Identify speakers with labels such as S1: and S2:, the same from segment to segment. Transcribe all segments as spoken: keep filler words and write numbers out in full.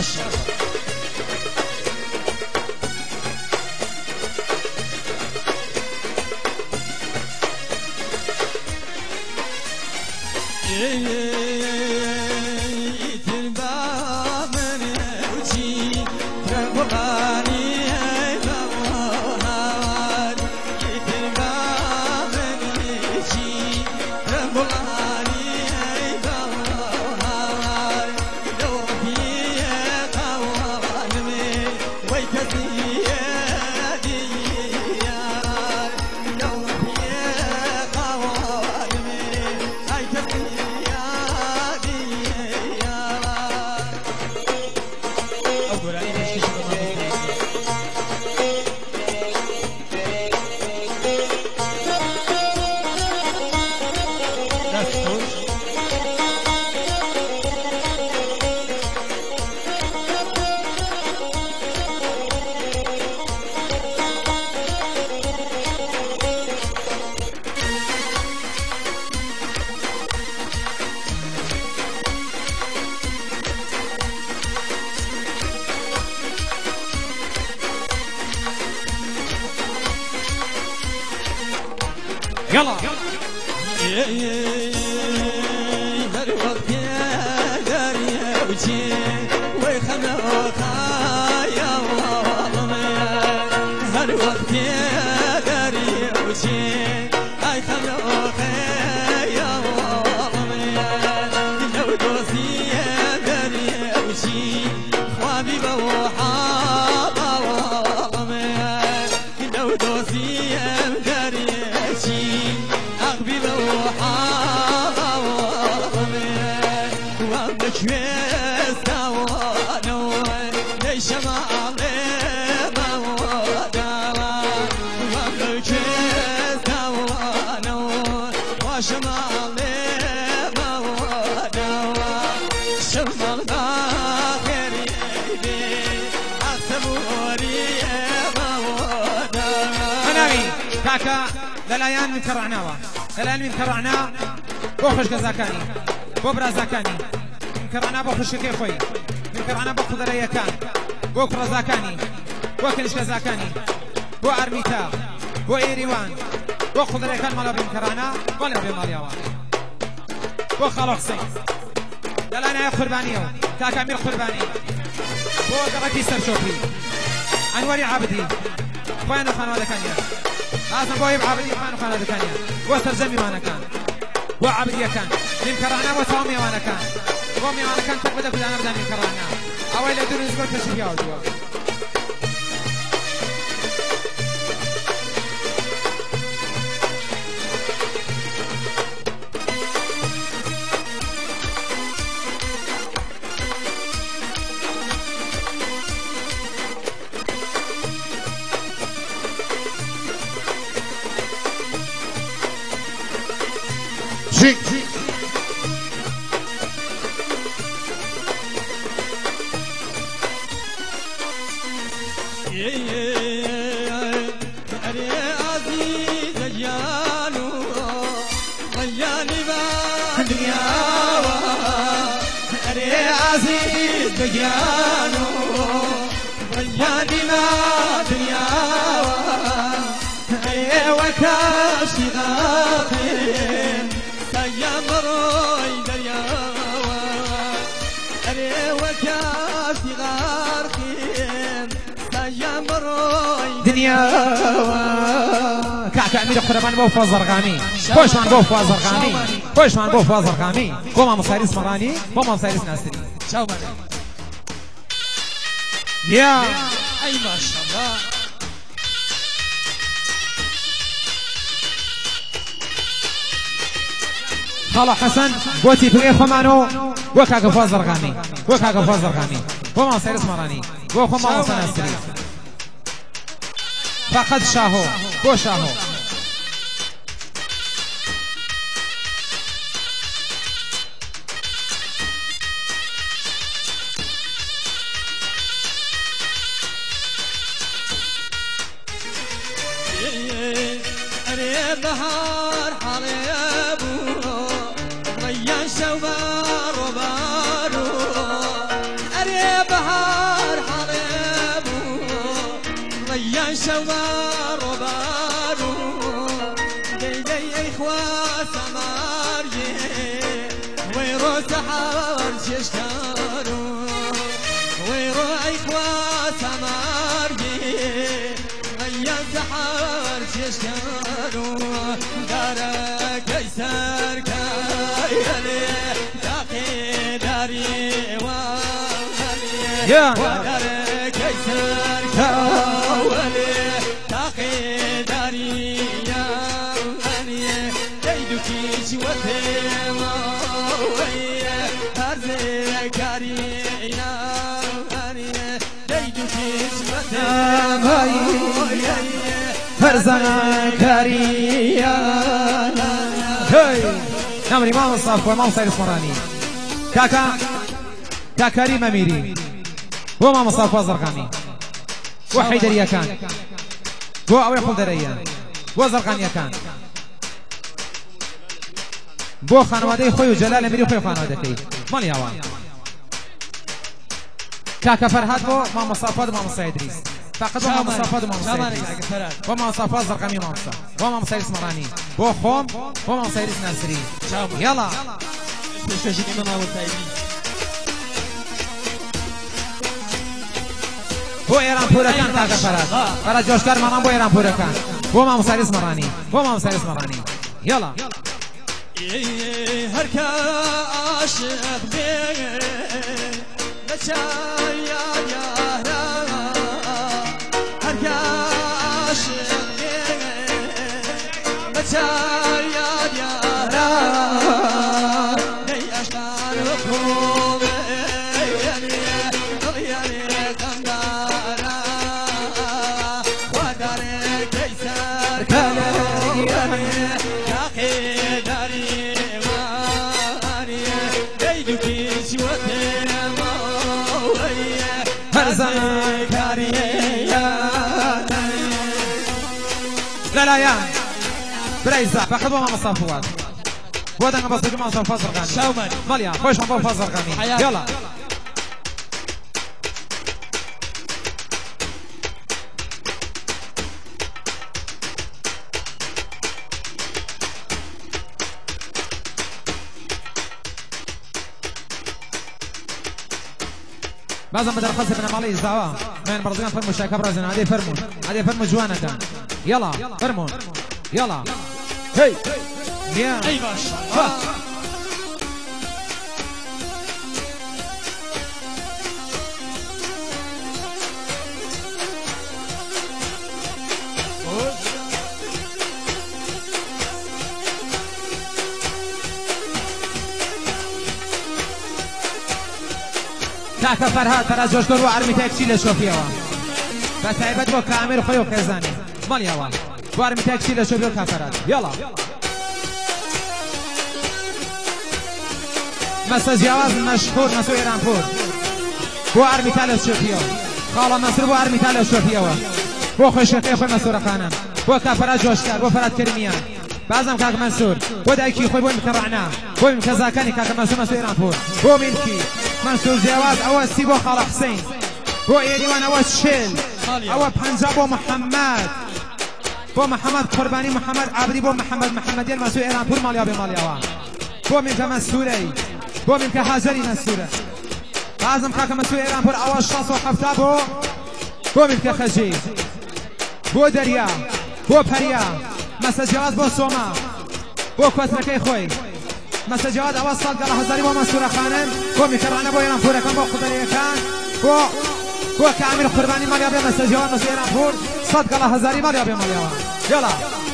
S1: باش
S2: يلا
S1: هر وقت داری وچی وی خنوخا یا والله هر وقت داری وچی ای خنوخا یا والله لو دوستی داری وچی خوابی بوحا والله لو دوستی داری أقبل وحاضر وبكويس وانو ليش ما عليه مودالا وبكويس وانو واش ما عليه مودالا شمال باخر يدي أصبوري مودالا
S2: مناوي كاكا دلايان من كرعناوة دلايان من كرعنا بو خوش كزاكاني بو برازاكاني من كرعنا بو خوش كيفوي من كرعنا بو خضرية كان بو كرزاكاني بو كنش كزاكاني بو أرميتا بو إيريوان بو خضرية كان مالا بين كرعنا ولا بين مالياوة بو خالو حسين دلانا يا قربانيو كاكا مير قرباني بو قرقي سرشوبي أنواري عابدي خوانو خانو هذا كانيا لازم بو يبقى عبدي خانو خانو هذا كانيا وسرجمي وانا كان وعبدية كان من كرانا وتومي وانا كان تومي وانا كان تقبل بدأ نبدأ من كرانا أول يدور يزقل كشف يا وجوا
S3: شيك
S1: عزيز بيانو رياني ما دنياوا ايوا كاشي غاطين سيام روي درياوا ايوا كاشي غارقين سيام روي
S2: دنياوا كعكة أمير قربان بو فوز زرقامي خوش من بو فوز زرقامي خوش من بو فوز زرقامي بو ما مصاريس مراني بو ما مصاريس ناستري
S1: شاو ماني
S2: يا
S1: اي ما شاء الله
S2: خالا حسن بوتي بغي خمانو بو كعكة فوز زرقامي بو كعكة فوز زرقامي بو ما مصاريس مراني بو خو ما مصاريس ناستري فقد شاهو بو شاهو
S1: بهار حليبو ريان شوبار وبارو أري بهار غيان شوار وبارو دي دي إخوة سماري ويرو سحار ششتارو ويرو إخوة سماري غيان سحار ششتارو دارا كيسر كايلي تاقي داري
S2: يا
S1: ودار كيسر كاولي تاقي داري يا غني ديدوكي شوتي موي هرزي كاري يا غني ديدوكي شوتي موي
S2: هرزنا كاري يا هاي نعم الإمام الصافي والإمام سيد الصمراني كاكا كاكريم أميري وما مصاف وزرقاني وحيدر يكان بو أو يقول دريان وزرقان يكان بو خانوادي خوي جلال أميري خوي خانوادي مال يوان كاكا فرهاد بو ما مصافات وما مصا إدريس فقط وما مصافات وما مصا إدريس وما مصافات زرقاني وما مصا وما مصا إسمراني بو خوم وما مصا إدريس ناصري يلا بو ایران پورا کن کاکا فراد فراد جوشکار مامان بو ایران پورا کن بو مام سریس مرانی بو مام سریس مرانی یلا
S1: هر که عاشق بیه بچه یاد یارا هر که عاشق بیه بچه یاد یارا نی اشکار بخوبه یعنی یعنی کندارا ودار کیسر کالی تاقی داری واری دیدو کیش وقت موی
S2: هرزن کاری لا لا يا بريزا فقط بو مام صافوات بو دنگا بس بجو مام صافوات زرقاني
S1: شاومن
S2: ماليا خوش مام بو زرقاني يلا بعضا بدر خلص بن مالي زاوا من برزقان فرمو شاكا برزن هذه فرمو هذه فرمو جوانا كان يلا فرمو يلا هي يا
S1: اي ما شاء الله
S2: كاكا فرهاد فرهاد جوش دور وعرمي تاكسي لشوفيوا بس عيبت بو كامير خيو خيزاني مال يوا وعرمي تاكسي لشوفيوا كافراد يلا مسا جواز مشهور مسو ايران فور بو عرمي تالو شوفيوا خالا مصر بو عرمي تالو شوفيوا بو خوشكي خوي مسور خانم بو كافراد جوشكار بو فراد كريميان بعضم كاك منصور بو دايكي خوي بو مكرعنا بو مكزاكاني كاك منصور مسو ايران فور بو ملكي منصور جواز أول سيبو خال حسين بو إيريوان أول شيل أول بنجاب بو محمد بو محمد قرباني محمد عبدي بو محمد محمدين مسؤول إيران بور ماليا بماليا بو من كمسؤولي بو من كهاجري مسؤول لازم كاك مسؤول إيران بور أول شخص وحفتا بو بو من كخجي بو دريا بو بريا مسا جواز بو سوما بو كوتركي خوي مسا جواد اول صاد قال هزاري بو منصور خانم بو مكرعنا بو ايران فور كان بو قدري كان بو بو كامل قرباني مال يابي مسا جواد مسا ايران فور صاد قال هزاري مال يابي مال يلا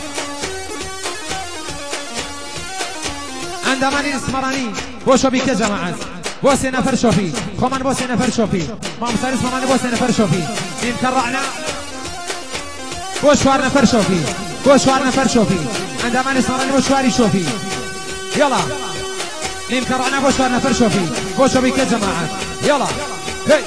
S2: عندما الاسمراني بو شوفي كجماعه بو سي نفر شوفي خمان بو سي نفر شوفي ما مسار اسمراني بو سي نفر شوفي مكرعنا بو شوار نفر شوفي بو شوار نفر شوفي عندما الاسمراني بو شواري شوفي يلا نيم كرعنا بوش وانا فرشو فيه بوشو بيك يا جماعة يلا هي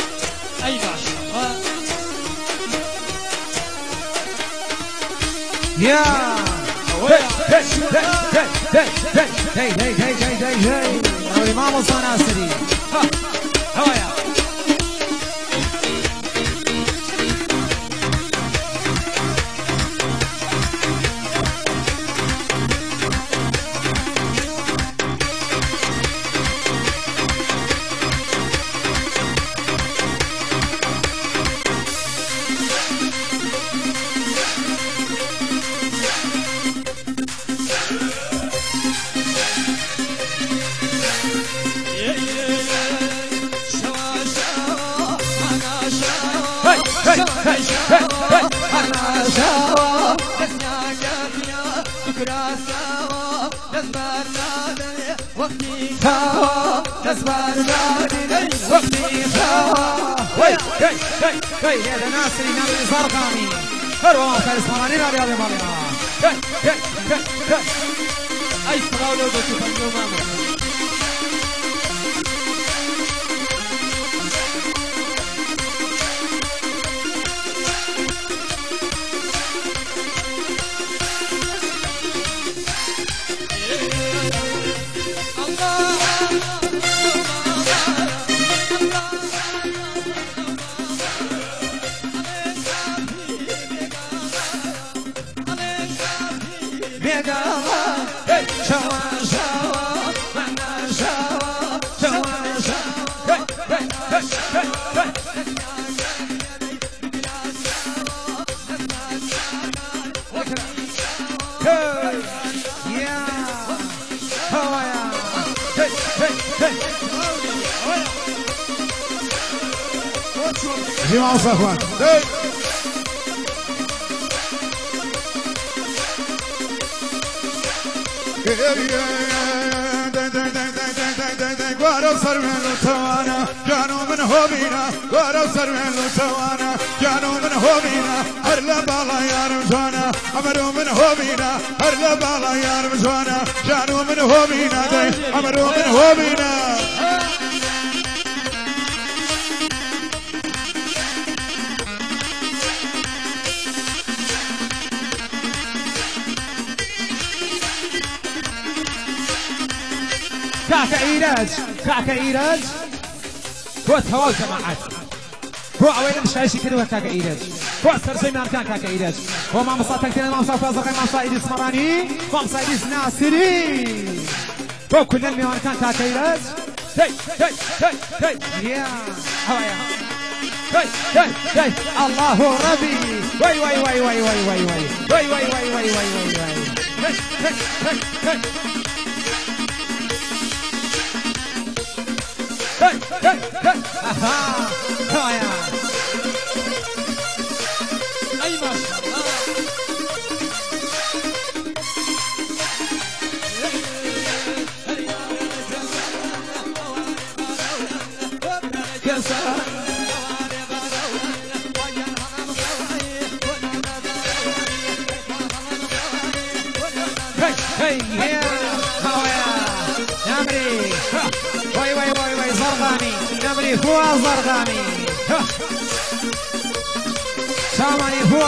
S1: اي ما شاء الله
S2: يا هي هي هي هي هي هي هي هي هي الإمام الصناصري ها هوايا
S1: أنا سوا دسنا جافيا بكرة سوا دسبار نادي وقتي سوا دسبار نادي وقتي سوا
S2: هي هي هي هي هذا ناصري ناصري زرقاني هروا فارس مراني رابي رابي رابي هي هي هي هي
S1: أي فراولو بتفنو ماما
S2: جماعة صفوان
S3: قارو سرمن توانا جانو من هوبينا قارو سرمن توانا جانو من هوبينا هر لبالا يا رمزانا امرو من هوبينا هر لبالا يا رمزانا جانو من هوبينا دي امرو من هوبينا
S2: كعك إيراج كعك إيراج هو تهوى جماعات هو عويل مش عايش كده كعك إيراج هو سرسي من أركان كعك إيراج هو ما مصاتك كده ما مصاف فازق ما مصا إيديس مراني ما مصا إيديس ناصري هو كلنا من أركان كعك إيراج هي هي هي هي يا هوايا هي هي هي الله ربي وي وي وي وي وي وي وي وي وي وي وي وي وي هي هي هي هي Hey, hey, hey! Aha! Oh yeah!
S1: أي ما شاء الله
S2: Hey, hey, yeah! Oh yeah! Yamri! Wai, wai, wai, wai, Zargani! Yamri, Fua Zargani! Shamani, Fua!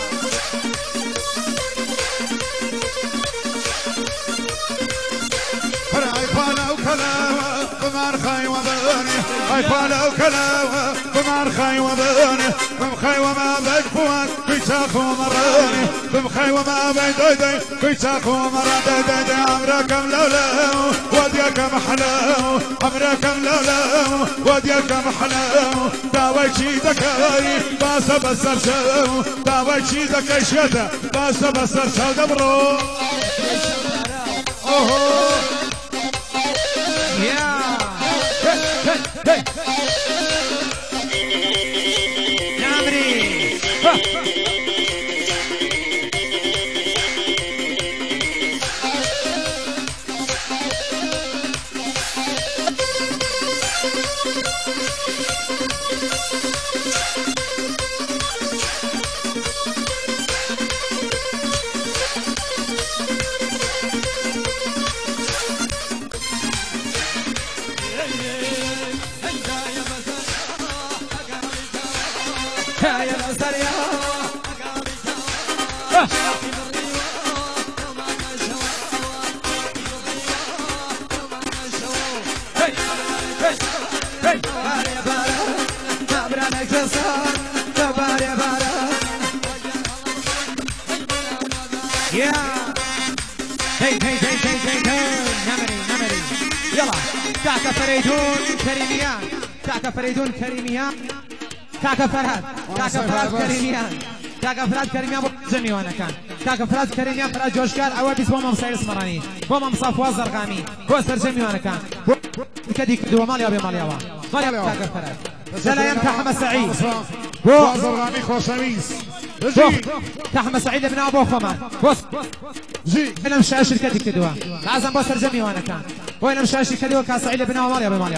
S3: بمرخي وباني ايقاله وكلاوه بمرخي وباني بمخي وما بيك فوان كيساخ ومراني بمخي وما بيك دايداي كيساخ ومران دايداي داي عمركم لولاو وديكم حلاو عمركم لولاو وديكم حلاو داوي شي ذكاي باس بسر شو داوي شي ذكاي شتا باس بسر شو دبرو اوه
S2: Yeah! Hey, hey, hey! Yamri! Ha! يا الأسر يا يا هي هي هي هي هي هي نمري نمري يلا كعكة فريدون كريميان كعكة فريدون كريميان كعكة فرهاد كعكة فرهاد كريميان كعكة فرهاد كريميان جميع وانا كان كعكة فرهاد كريميان فرهاد جوشكار عوابيس بوما مصير اسمراني بوما مصاف زرقامي بو سرجمي وانا كان كدي كدوا ماليا بماليا ماليا كعكة فرهاد جلايان كحمة سعيد
S3: بو زرقامي خوشويس
S2: كحمة سعيد ابن ابو خمان بص
S3: جي
S2: انا مش عايش الكدي كدوا لازم بو سرجمي وانا كان وين مش عايش الكدوا كان سعيد ابن ماليا بماليا